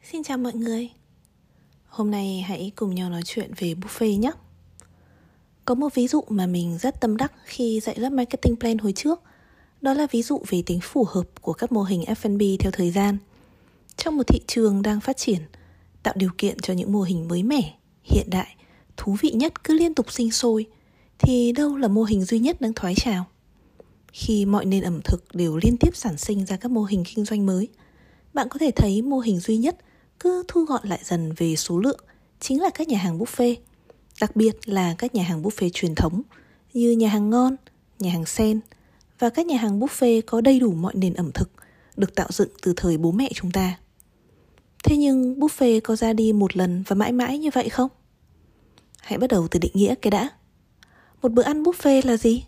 Xin chào mọi người. Hôm nay hãy cùng nhau nói chuyện về buffet nhé. Có một ví dụ mà mình rất tâm đắc khi dạy lớp marketing plan hồi trước. Đó là ví dụ về tính phù hợp của các mô hình F&B theo thời gian. Trong một thị trường đang phát triển, tạo điều kiện cho những mô hình mới mẻ, hiện đại, thú vị nhất cứ liên tục sinh sôi, thì đâu là mô hình duy nhất đang thoái trào? Khi mọi nền ẩm thực đều liên tiếp sản sinh ra các mô hình kinh doanh mới, bạn có thể thấy mô hình duy nhất cứ thu gọn lại dần về số lượng chính là các nhà hàng buffet. Đặc biệt là các nhà hàng buffet truyền thống như nhà hàng Ngon, nhà hàng Sen và các nhà hàng buffet có đầy đủ mọi nền ẩm thực được tạo dựng từ thời bố mẹ chúng ta. Thế nhưng buffet có ra đi một lần và mãi mãi như vậy không? Hãy bắt đầu từ định nghĩa cái đã. Một bữa ăn buffet là gì?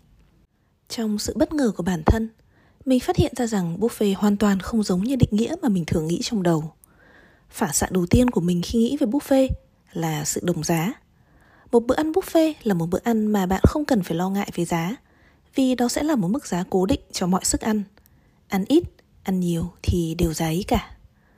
Trong sự bất ngờ của bản thân, mình phát hiện ra rằng buffet hoàn toàn không giống như định nghĩa mà mình thường nghĩ trong đầu. Phản xạ đầu tiên của mình khi nghĩ về buffet là sự đồng giá. Một bữa ăn buffet là một bữa ăn mà bạn không cần phải lo ngại về giá, vì đó sẽ là một mức giá cố định cho mọi sức ăn. Ăn ít, ăn nhiều thì đều giá ấy cả.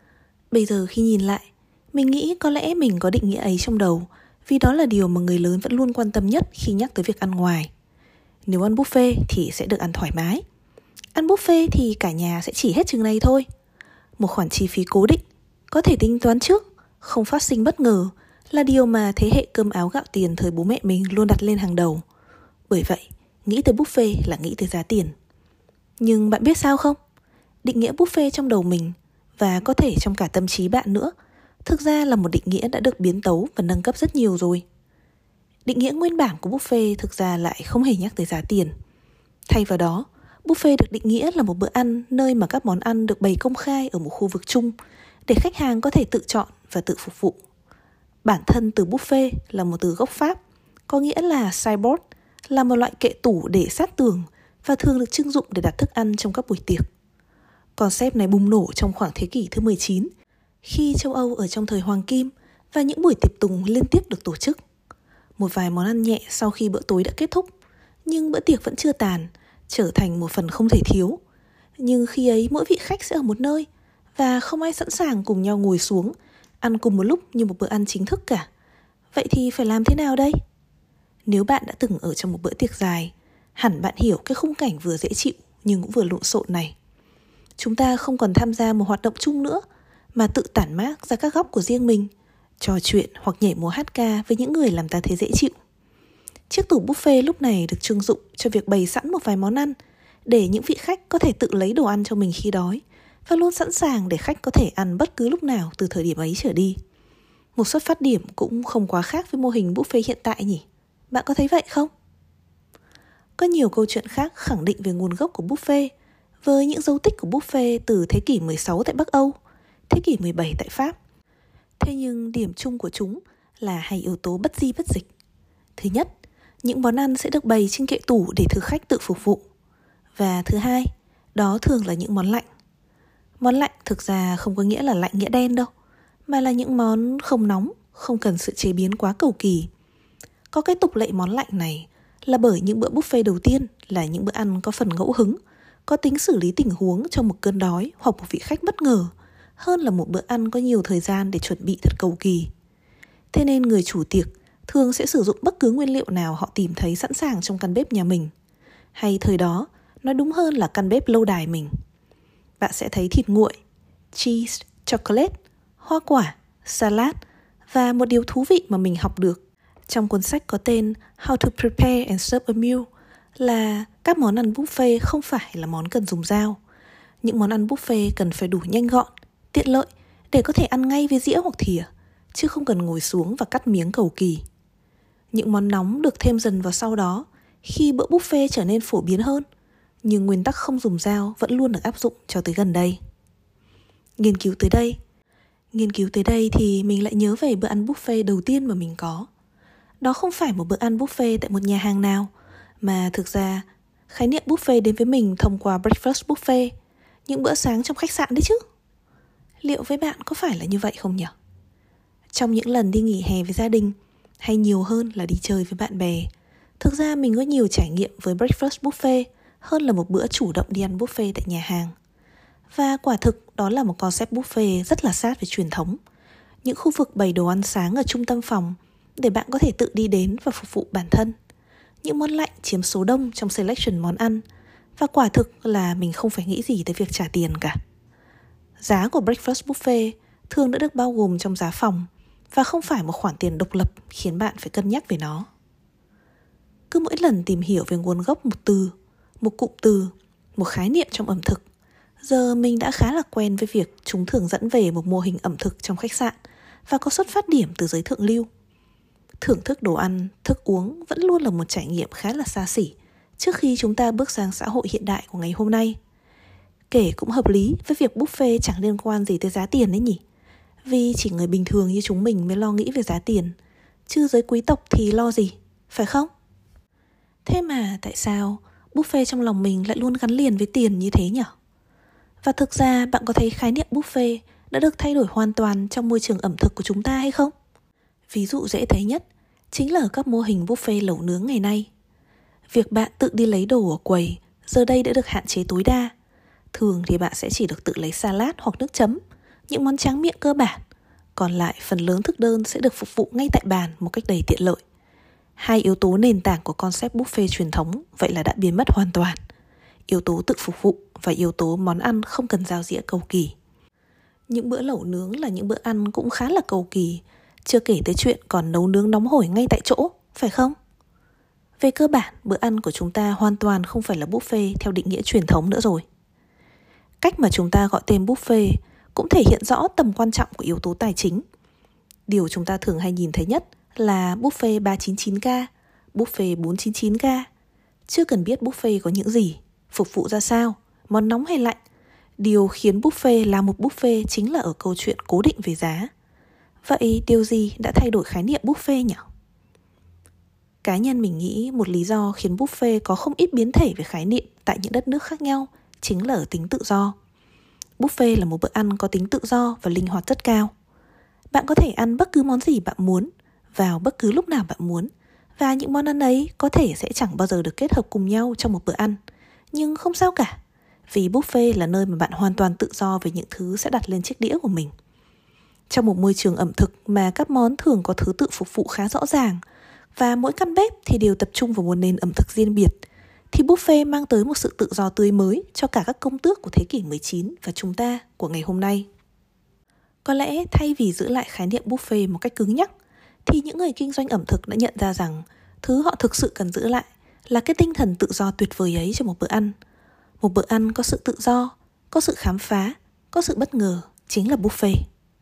Bây giờ khi nhìn lại, mình nghĩ có lẽ mình có định nghĩa ấy trong đầu, vì đó là điều mà người lớn vẫn luôn quan tâm nhất khi nhắc tới việc ăn ngoài. Nếu ăn buffet thì sẽ được ăn thoải mái. Ăn buffet thì cả nhà sẽ chỉ hết chừng này thôi. Một khoản chi phí cố định, có thể tính toán trước, không phát sinh bất ngờ, là điều mà thế hệ cơm áo gạo tiền thời bố mẹ mình luôn đặt lên hàng đầu. Bởi vậy, nghĩ tới buffet là nghĩ tới giá tiền. Nhưng bạn biết sao không? Định nghĩa buffet trong đầu mình, và có thể trong cả tâm trí bạn nữa, thực ra là một định nghĩa đã được biến tấu và nâng cấp rất nhiều rồi. Định nghĩa nguyên bản của buffet thực ra lại không hề nhắc tới giá tiền. Thay vào đó, buffet được định nghĩa là một bữa ăn nơi mà các món ăn được bày công khai ở một khu vực chung để khách hàng có thể tự chọn và tự phục vụ. Bản thân từ buffet là một từ gốc Pháp, có nghĩa là sideboard, là một loại kệ tủ để sát tường và thường được trưng dụng để đặt thức ăn trong các buổi tiệc. Concept này bùng nổ trong khoảng thế kỷ thứ 19, khi châu Âu ở trong thời Hoàng Kim và những buổi tiệc tùng liên tiếp được tổ chức. Một vài món ăn nhẹ sau khi bữa tối đã kết thúc, nhưng bữa tiệc vẫn chưa tàn, trở thành một phần không thể thiếu. Nhưng khi ấy mỗi vị khách sẽ ở một nơi, và không ai sẵn sàng cùng nhau ngồi xuống, ăn cùng một lúc như một bữa ăn chính thức cả. Vậy thì phải làm thế nào đây? Nếu bạn đã từng ở trong một bữa tiệc dài, hẳn bạn hiểu cái khung cảnh vừa dễ chịu nhưng cũng vừa lộn xộn này. Chúng ta không còn tham gia một hoạt động chung nữa, mà tự tản mát ra các góc của riêng mình, trò chuyện hoặc nhảy múa hát ca với những người làm ta thấy dễ chịu. Chiếc tủ buffet lúc này được trưng dụng cho việc bày sẵn một vài món ăn, để những vị khách có thể tự lấy đồ ăn cho mình khi đói, và luôn sẵn sàng để khách có thể ăn bất cứ lúc nào từ thời điểm ấy trở đi. Một xuất phát điểm cũng không quá khác với mô hình buffet hiện tại nhỉ? Bạn có thấy vậy không? Có nhiều câu chuyện khác khẳng định về nguồn gốc của buffet, với những dấu tích của buffet từ thế kỷ 16 tại Bắc Âu, thế kỷ 17 tại Pháp. Thế nhưng điểm chung của chúng là hai yếu tố bất di bất dịch. Thứ nhất, những món ăn sẽ được bày trên kệ tủ để thực khách tự phục vụ. Và thứ hai, đó thường là những món lạnh. Món lạnh thực ra không có nghĩa là lạnh nghĩa đen đâu, mà là những món không nóng, không cần sự chế biến quá cầu kỳ. Có cái tục lệ món lạnh này là bởi những bữa buffet đầu tiên là những bữa ăn có phần ngẫu hứng, có tính xử lý tình huống trong một cơn đói hoặc một vị khách bất ngờ, hơn là một bữa ăn có nhiều thời gian để chuẩn bị thật cầu kỳ. Thế nên người chủ tiệc thường sẽ sử dụng bất cứ nguyên liệu nào họ tìm thấy sẵn sàng trong căn bếp nhà mình, hay thời đó, nói đúng hơn là căn bếp lâu đài mình. Bạn sẽ thấy thịt nguội, cheese, chocolate, hoa quả, salad và một điều thú vị mà mình học được trong cuốn sách có tên How to Prepare and Serve a Meal là các món ăn buffet không phải là món cần dùng dao. Những món ăn buffet cần phải đủ nhanh gọn, tiện lợi để có thể ăn ngay với dĩa hoặc thìa, chứ không cần ngồi xuống và cắt miếng cầu kỳ. Những món nóng được thêm dần vào sau đó khi bữa buffet trở nên phổ biến hơn, nhưng nguyên tắc không dùng dao vẫn luôn được áp dụng cho tới gần đây. Nghiên cứu tới đây thì mình lại nhớ về bữa ăn buffet đầu tiên mà mình có. Đó không phải một bữa ăn buffet tại một nhà hàng nào, mà thực ra khái niệm buffet đến với mình thông qua breakfast buffet, những bữa sáng trong khách sạn đấy chứ. Liệu với bạn có phải là như vậy không nhỉ? Trong những lần đi nghỉ hè với gia đình, hay nhiều hơn là đi chơi với bạn bè, thực ra mình có nhiều trải nghiệm với breakfast buffet hơn là một bữa chủ động đi ăn buffet tại nhà hàng. Và quả thực đó là một concept buffet rất là sát với truyền thống, những khu vực bày đồ ăn sáng ở trung tâm phòng để bạn có thể tự đi đến và phục vụ bản thân. Những món lạnh chiếm số đông trong selection món ăn, và quả thực là mình không phải nghĩ gì tới việc trả tiền cả. Giá của breakfast buffet thường đã được bao gồm trong giá phòng và không phải một khoản tiền độc lập khiến bạn phải cân nhắc về nó. Cứ mỗi lần tìm hiểu về nguồn gốc một từ, một cụm từ, một khái niệm trong ẩm thực, giờ mình đã khá là quen với việc chúng thường dẫn về một mô hình ẩm thực trong khách sạn và có xuất phát điểm từ giới thượng lưu. Thưởng thức đồ ăn, thức uống vẫn luôn là một trải nghiệm khá là xa xỉ trước khi chúng ta bước sang xã hội hiện đại của ngày hôm nay. Kể cũng hợp lý với việc buffet chẳng liên quan gì tới giá tiền đấy nhỉ. Vì chỉ người bình thường như chúng mình mới lo nghĩ về giá tiền, chứ giới quý tộc thì lo gì, phải không? Thế mà tại sao buffet trong lòng mình lại luôn gắn liền với tiền như thế nhỉ? Và thực ra bạn có thấy khái niệm buffet đã được thay đổi hoàn toàn trong môi trường ẩm thực của chúng ta hay không? Ví dụ dễ thấy nhất chính là ở các mô hình buffet lẩu nướng ngày nay. Việc bạn tự đi lấy đồ ở quầy giờ đây đã được hạn chế tối đa. Thường thì bạn sẽ chỉ được tự lấy salad hoặc nước chấm, những món tráng miệng cơ bản. Còn lại phần lớn thực đơn sẽ được phục vụ ngay tại bàn một cách đầy tiện lợi. Hai yếu tố nền tảng của concept buffet truyền thống vậy là đã biến mất hoàn toàn. Yếu tố tự phục vụ và yếu tố món ăn không cần dao dĩa cầu kỳ. Những bữa lẩu nướng là những bữa ăn cũng khá là cầu kỳ, chưa kể tới chuyện còn nấu nướng nóng hổi ngay tại chỗ, phải không? Về cơ bản, bữa ăn của chúng ta hoàn toàn không phải là buffet theo định nghĩa truyền thống nữa rồi. Cách mà chúng ta gọi tên buffet cũng thể hiện rõ tầm quan trọng của yếu tố tài chính. Điều chúng ta thường hay nhìn thấy nhất là buffet 399k, buffet 499k. Chưa cần biết buffet có những gì, phục vụ ra sao, món nóng hay lạnh. Điều khiến buffet là một buffet chính là ở câu chuyện cố định về giá. Vậy điều gì đã thay đổi khái niệm buffet nhỉ? Cá nhân mình nghĩ một lý do khiến buffet có không ít biến thể về khái niệm tại những đất nước khác nhau chính là ở tính tự do. Buffet là một bữa ăn có tính tự do và linh hoạt rất cao. Bạn có thể ăn bất cứ món gì bạn muốn, vào bất cứ lúc nào bạn muốn, và những món ăn ấy có thể sẽ chẳng bao giờ được kết hợp cùng nhau trong một bữa ăn. Nhưng không sao cả, vì buffet là nơi mà bạn hoàn toàn tự do về những thứ sẽ đặt lên chiếc đĩa của mình. Trong một môi trường ẩm thực mà các món thường có thứ tự phục vụ khá rõ ràng, và mỗi căn bếp thì đều tập trung vào một nền ẩm thực riêng biệt, thì buffet mang tới một sự tự do tươi mới cho cả các công tước của thế kỷ 19 và chúng ta của ngày hôm nay. Có lẽ thay vì giữ lại khái niệm buffet một cách cứng nhắc, thì những người kinh doanh ẩm thực đã nhận ra rằng thứ họ thực sự cần giữ lại là cái tinh thần tự do tuyệt vời ấy cho một bữa ăn. Một bữa ăn có sự tự do, có sự khám phá, có sự bất ngờ, chính là buffet.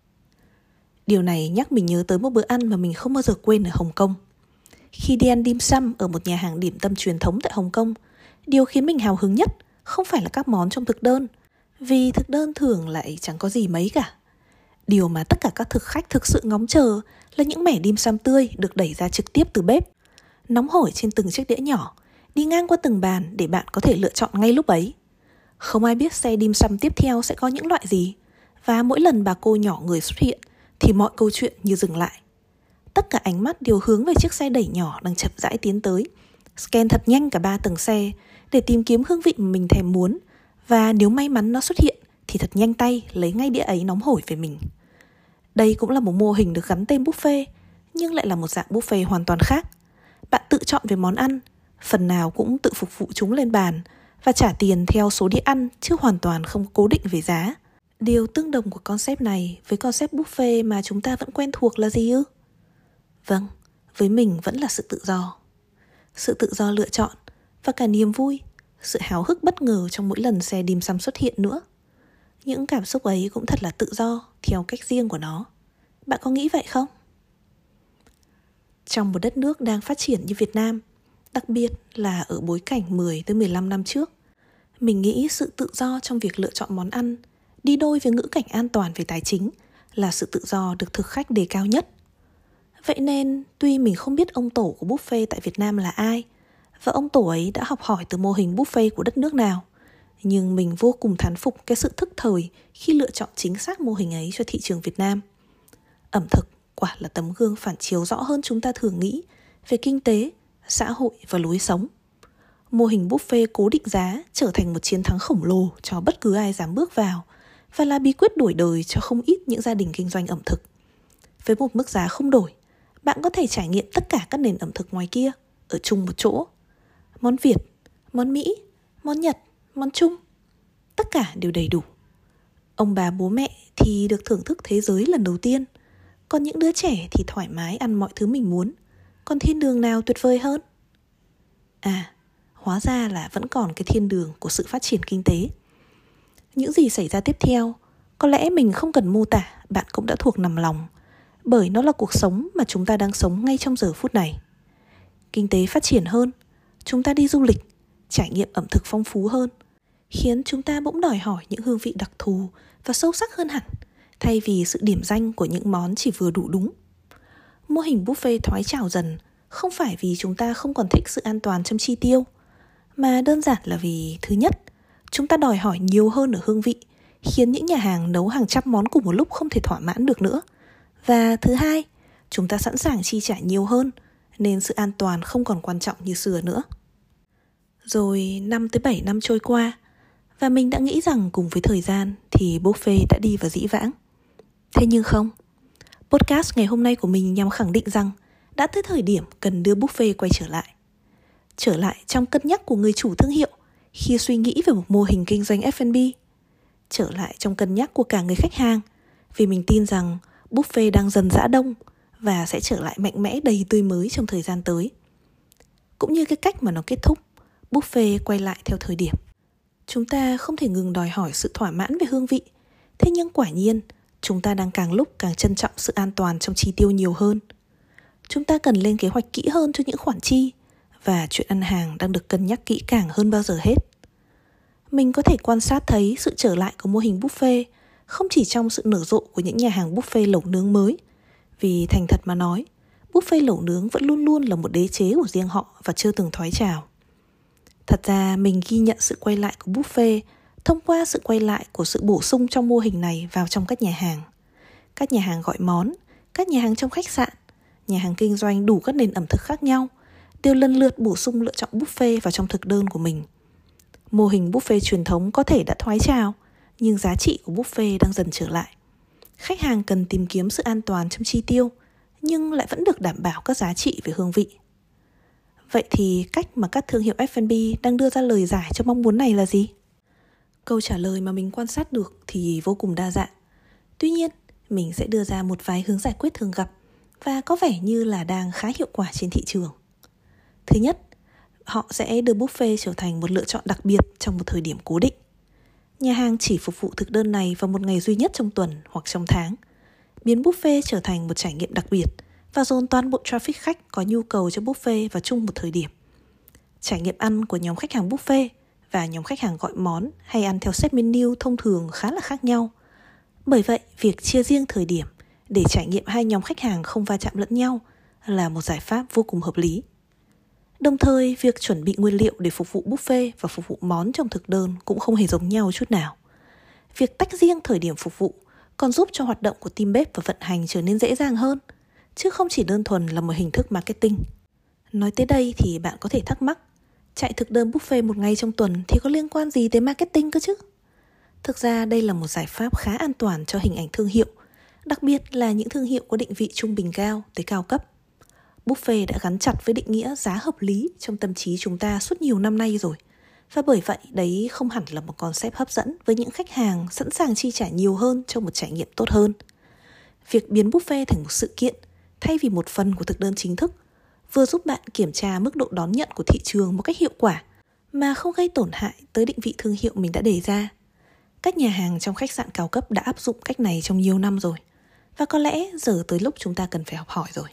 Điều này nhắc mình nhớ tới một bữa ăn mà mình không bao giờ quên ở Hồng Kông. Khi đi ăn dim sum ở một nhà hàng điểm tâm truyền thống tại Hồng Kông, điều khiến mình hào hứng nhất không phải là các món trong thực đơn, vì thực đơn thường lại chẳng có gì mấy cả. Điều mà tất cả các thực khách thực sự ngóng chờ là những mẻ dim sum tươi được đẩy ra trực tiếp từ bếp, nóng hổi trên từng chiếc đĩa nhỏ, đi ngang qua từng bàn để bạn có thể lựa chọn ngay lúc ấy. Không ai biết xe dim sum tiếp theo sẽ có những loại gì, và mỗi lần bà cô nhỏ người xuất hiện thì mọi câu chuyện như dừng lại. Tất cả ánh mắt đều hướng về chiếc xe đẩy nhỏ đang chậm rãi tiến tới, scan thật nhanh cả 3 tầng xe để tìm kiếm hương vị mà mình thèm muốn, và nếu may mắn nó xuất hiện thì thật nhanh tay lấy ngay đĩa ấy nóng hổi về mình. Đây cũng là một mô hình được gắn tên buffet, nhưng lại là một dạng buffet hoàn toàn khác. Bạn tự chọn về món ăn, phần nào cũng tự phục vụ chúng lên bàn và trả tiền theo số đĩa ăn chứ hoàn toàn không cố định về giá. Điều tương đồng của concept này với concept buffet mà chúng ta vẫn quen thuộc là gì ư? Vâng, với mình vẫn là sự tự do. Sự tự do lựa chọn và cả niềm vui, sự háo hức bất ngờ trong mỗi lần xe dim sum xuất hiện nữa. Những cảm xúc ấy cũng thật là tự do theo cách riêng của nó. Bạn có nghĩ vậy không? Trong một đất nước đang phát triển như Việt Nam, đặc biệt là ở bối cảnh 10 tới 15 năm trước, mình nghĩ sự tự do trong việc lựa chọn món ăn đi đôi với ngữ cảnh an toàn về tài chính là sự tự do được thực khách đề cao nhất. Vậy nên, tuy mình không biết ông tổ của buffet tại Việt Nam là ai, và ông tổ ấy đã học hỏi từ mô hình buffet của đất nước nào, nhưng mình vô cùng thán phục cái sự thức thời khi lựa chọn chính xác mô hình ấy cho thị trường Việt Nam. Ẩm thực quả là tấm gương phản chiếu rõ hơn chúng ta thường nghĩ về kinh tế, xã hội và lối sống. Mô hình buffet cố định giá trở thành một chiến thắng khổng lồ cho bất cứ ai dám bước vào, và là bí quyết đổi đời cho không ít những gia đình kinh doanh ẩm thực. Với một mức giá không đổi, bạn có thể trải nghiệm tất cả các nền ẩm thực ngoài kia ở chung một chỗ. Món Việt, món Mỹ, món Nhật, món Trung, tất cả đều đầy đủ. Ông bà bố mẹ thì được thưởng thức thế giới lần đầu tiên, còn những đứa trẻ thì thoải mái ăn mọi thứ mình muốn. Còn thiên đường nào tuyệt vời hơn? À, hóa ra là vẫn còn cái thiên đường của sự phát triển kinh tế. Những gì xảy ra tiếp theo, có lẽ mình không cần mô tả, bạn cũng đã thuộc nằm lòng, bởi nó là cuộc sống mà chúng ta đang sống ngay trong giờ phút này. Kinh tế phát triển hơn, chúng ta đi du lịch, trải nghiệm ẩm thực phong phú hơn, khiến chúng ta bỗng đòi hỏi những hương vị đặc thù và sâu sắc hơn hẳn, thay vì sự điểm danh của những món chỉ vừa đủ đúng. Mô hình buffet thoái trào dần không phải vì chúng ta không còn thích sự an toàn trong chi tiêu, mà đơn giản là vì thứ nhất, chúng ta đòi hỏi nhiều hơn ở hương vị, khiến những nhà hàng nấu hàng trăm món cùng một lúc không thể thỏa mãn được nữa. Và thứ hai, chúng ta sẵn sàng chi trả nhiều hơn, nên sự an toàn không còn quan trọng như xưa nữa. Rồi 5 tới 7 năm trôi qua, và mình đã nghĩ rằng cùng với thời gian thì buffet đã đi vào dĩ vãng. Thế nhưng không. Podcast ngày hôm nay của mình nhằm khẳng định rằng đã tới thời điểm cần đưa buffet quay trở lại. Trở lại trong cân nhắc của người chủ thương hiệu khi suy nghĩ về một mô hình kinh doanh F&B. Trở lại trong cân nhắc của cả người khách hàng, vì mình tin rằng buffet đang dần giã đông và sẽ trở lại mạnh mẽ đầy tươi mới trong thời gian tới. Cũng như cái cách mà nó kết thúc, buffet quay lại theo thời điểm. Chúng ta không thể ngừng đòi hỏi sự thỏa mãn về hương vị. Thế nhưng quả nhiên, chúng ta đang càng lúc càng trân trọng sự an toàn trong chi tiêu nhiều hơn. Chúng ta cần lên kế hoạch kỹ hơn cho những khoản chi, và chuyện ăn hàng đang được cân nhắc kỹ càng hơn bao giờ hết. Mình có thể quan sát thấy sự trở lại của mô hình buffet không chỉ trong sự nở rộ của những nhà hàng buffet lẩu nướng mới. Vì thành thật mà nói, buffet lẩu nướng vẫn luôn luôn là một đế chế của riêng họ và chưa từng thoái trào. Thật ra mình ghi nhận sự quay lại của buffet thông qua sự quay lại của sự bổ sung trong mô hình này vào trong các nhà hàng. Các nhà hàng gọi món, các nhà hàng trong khách sạn, nhà hàng kinh doanh đủ các nền ẩm thực khác nhau đều lần lượt bổ sung lựa chọn buffet vào trong thực đơn của mình. Mô hình buffet truyền thống có thể đã thoái trào, nhưng giá trị của buffet đang dần trở lại. Khách hàng cần tìm kiếm sự an toàn trong chi tiêu, nhưng lại vẫn được đảm bảo các giá trị về hương vị. Vậy thì cách mà các thương hiệu F&B đang đưa ra lời giải cho mong muốn này là gì? Câu trả lời mà mình quan sát được thì vô cùng đa dạng. Tuy nhiên, mình sẽ đưa ra một vài hướng giải quyết thường gặp và có vẻ như là đang khá hiệu quả trên thị trường. Thứ nhất, họ sẽ đưa buffet trở thành một lựa chọn đặc biệt trong một thời điểm cố định. Nhà hàng chỉ phục vụ thực đơn này vào một ngày duy nhất trong tuần hoặc trong tháng, biến buffet trở thành một trải nghiệm đặc biệt và dồn toàn bộ traffic khách có nhu cầu cho buffet vào chung một thời điểm. Trải nghiệm ăn của nhóm khách hàng buffet và nhóm khách hàng gọi món hay ăn theo set menu thông thường khá là khác nhau. Bởi vậy, việc chia riêng thời điểm để trải nghiệm hai nhóm khách hàng không va chạm lẫn nhau là một giải pháp vô cùng hợp lý. Đồng thời, việc chuẩn bị nguyên liệu để phục vụ buffet và phục vụ món trong thực đơn cũng không hề giống nhau chút nào. Việc tách riêng thời điểm phục vụ còn giúp cho hoạt động của team bếp và vận hành trở nên dễ dàng hơn, chứ không chỉ đơn thuần là một hình thức marketing. Nói tới đây thì bạn có thể thắc mắc, chạy thực đơn buffet một ngày trong tuần thì có liên quan gì tới marketing cơ chứ? Thực ra đây là một giải pháp khá an toàn cho hình ảnh thương hiệu, đặc biệt là những thương hiệu có định vị trung bình cao tới cao cấp. Buffet đã gắn chặt với định nghĩa giá hợp lý trong tâm trí chúng ta suốt nhiều năm nay rồi. Và bởi vậy đấy không hẳn là một concept hấp dẫn với những khách hàng sẵn sàng chi trả nhiều hơn cho một trải nghiệm tốt hơn. Việc biến buffet thành một sự kiện thay vì một phần của thực đơn chính thức vừa giúp bạn kiểm tra mức độ đón nhận của thị trường một cách hiệu quả mà không gây tổn hại tới định vị thương hiệu mình đã đề ra. Các nhà hàng trong khách sạn cao cấp đã áp dụng cách này trong nhiều năm rồi, và có lẽ giờ tới lúc chúng ta cần phải học hỏi rồi.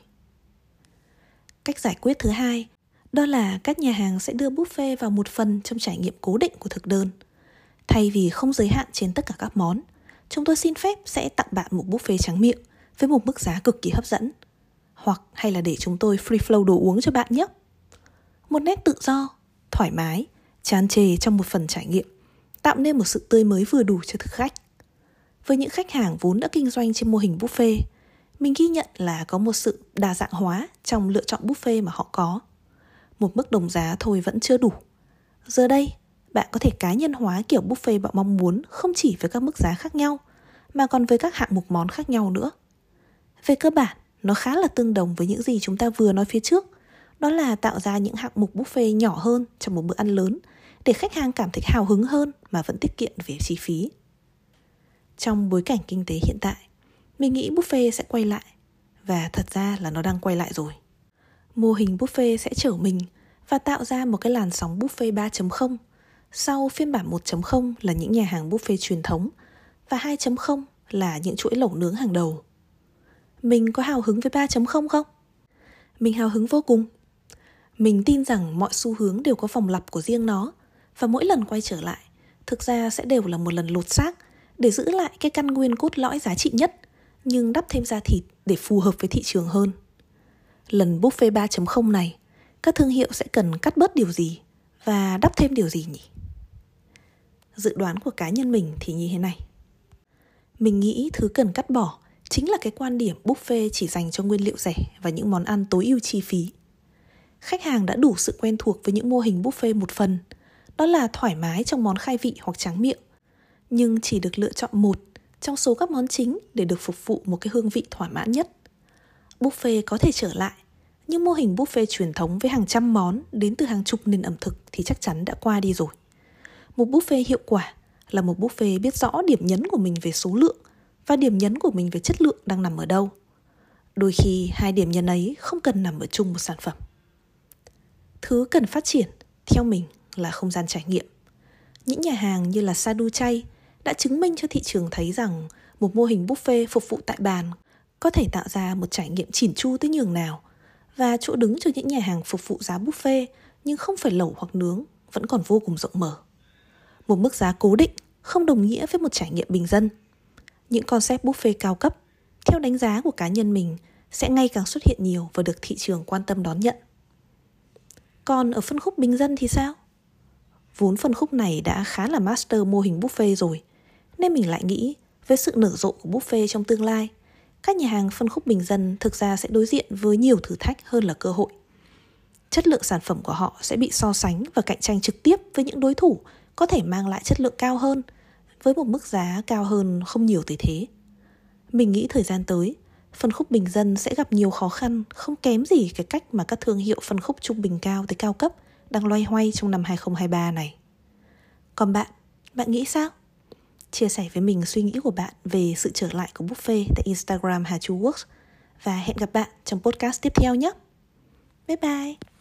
Cách giải quyết thứ hai, đó là các nhà hàng sẽ đưa buffet vào một phần trong trải nghiệm cố định của thực đơn. Thay vì không giới hạn trên tất cả các món, chúng tôi xin phép sẽ tặng bạn một buffet tráng miệng với một mức giá cực kỳ hấp dẫn. Hoặc hay là để chúng tôi free flow đồ uống cho bạn nhé. Một nét tự do, thoải mái, tràn trề trong một phần trải nghiệm, tạo nên một sự tươi mới vừa đủ cho thực khách. Với những khách hàng vốn đã kinh doanh trên mô hình buffet, mình ghi nhận là có một sự đa dạng hóa trong lựa chọn buffet mà họ có. Một mức đồng giá thôi vẫn chưa đủ. Giờ đây, bạn có thể cá nhân hóa kiểu buffet bạn mong muốn không chỉ với các mức giá khác nhau, mà còn với các hạng mục món khác nhau nữa. Về cơ bản, nó khá là tương đồng với những gì chúng ta vừa nói phía trước. Đó là tạo ra những hạng mục buffet nhỏ hơn trong một bữa ăn lớn để khách hàng cảm thấy hào hứng hơn mà vẫn tiết kiệm về chi phí. Trong bối cảnh kinh tế hiện tại, mình nghĩ buffet sẽ quay lại. Và thật ra là nó đang quay lại rồi. Mô hình buffet sẽ trở mình và tạo ra một cái làn sóng buffet 3.0. Sau phiên bản 1.0 là những nhà hàng buffet truyền thống và 2.0 là những chuỗi lẩu nướng hàng đầu. Mình có hào hứng với 3.0 không? Mình hào hứng vô cùng. Mình tin rằng mọi xu hướng đều có vòng lặp của riêng nó và mỗi lần quay trở lại thực ra sẽ đều là một lần lột xác để giữ lại cái căn nguyên cốt lõi giá trị nhất nhưng đắp thêm da thịt để phù hợp với thị trường hơn. Lần buffet 3.0 này, các thương hiệu sẽ cần cắt bớt điều gì và đắp thêm điều gì nhỉ? Dự đoán của cá nhân mình thì như thế này. Mình nghĩ thứ cần cắt bỏ chính là cái quan điểm buffet chỉ dành cho nguyên liệu rẻ và những món ăn tối ưu chi phí. Khách hàng đã đủ sự quen thuộc với những mô hình buffet một phần, đó là thoải mái trong món khai vị hoặc tráng miệng, nhưng chỉ được lựa chọn một trong số các món chính để được phục vụ một cái hương vị thỏa mãn nhất. Buffet có thể trở lại, nhưng mô hình buffet truyền thống với hàng trăm món đến từ hàng chục nền ẩm thực thì chắc chắn đã qua đi rồi. Một buffet hiệu quả là một buffet biết rõ điểm nhấn của mình về số lượng và điểm nhấn của mình về chất lượng đang nằm ở đâu. Đôi khi hai điểm nhấn ấy không cần nằm ở chung một sản phẩm. Thứ cần phát triển, theo mình, là không gian trải nghiệm. Những nhà hàng như là Sadu Chay đã chứng minh cho thị trường thấy rằng một mô hình buffet phục vụ tại bàn có thể tạo ra một trải nghiệm chỉn chu tới nhường nào, và chỗ đứng cho những nhà hàng phục vụ giá buffet nhưng không phải lẩu hoặc nướng vẫn còn vô cùng rộng mở. Một mức giá cố định không đồng nghĩa với một trải nghiệm bình dân. Những concept buffet cao cấp, theo đánh giá của cá nhân mình, sẽ ngày càng xuất hiện nhiều và được thị trường quan tâm đón nhận. Còn ở phân khúc bình dân thì sao? Vốn phân khúc này đã khá là master mô hình buffet rồi, nên mình lại nghĩ với sự nở rộ của buffet trong tương lai, các nhà hàng phân khúc bình dân thực ra sẽ đối diện với nhiều thử thách hơn là cơ hội. Chất lượng sản phẩm của họ sẽ bị so sánh và cạnh tranh trực tiếp với những đối thủ có thể mang lại chất lượng cao hơn, với một mức giá cao hơn không nhiều tới thế. Mình nghĩ thời gian tới, phân khúc bình dân sẽ gặp nhiều khó khăn không kém gì cái cách mà các thương hiệu phân khúc trung bình cao tới cao cấp đang loay hoay trong năm 2023 này. Còn bạn nghĩ sao? Chia sẻ với mình suy nghĩ của bạn về sự trở lại của buffet tại Instagram Hà Chu Works, và hẹn gặp bạn trong podcast tiếp theo nhé. Bye bye!